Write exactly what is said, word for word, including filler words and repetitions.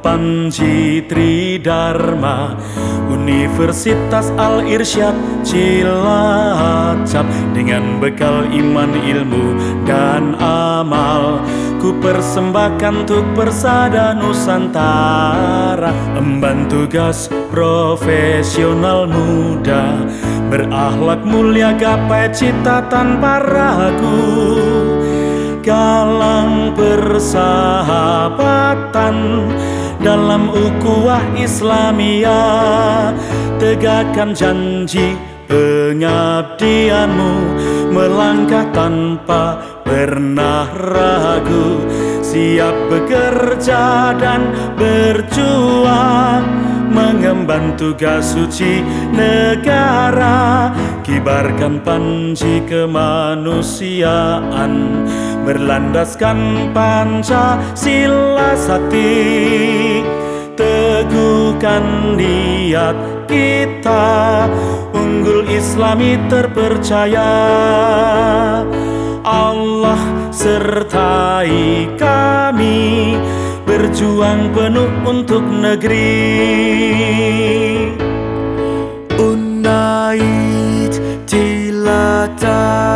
Panji Tridharma Universitas Al-Irsyad Cilacap. Dengan bekal iman, ilmu, dan amal, ku persembahkan untuk persada Nusantara. Emban tugas profesional muda, berakhlak mulia, gapai cita tanpa ragu. Galang persahabatan dalam ukhuwah Islamiyah. Tegakkan janji pengabdianmu, melangkah tanpa pernah ragu. Siap bekerja dan berjuang, mengemban tugas suci negara. Kibarkan panji kemanusiaan, berlandaskan Pancasila sakti. Teguhkan niat kita, unggul Islami terpercaya. Allah sertai kami, berjuang penuh untuk negeri. Unaid Cilacap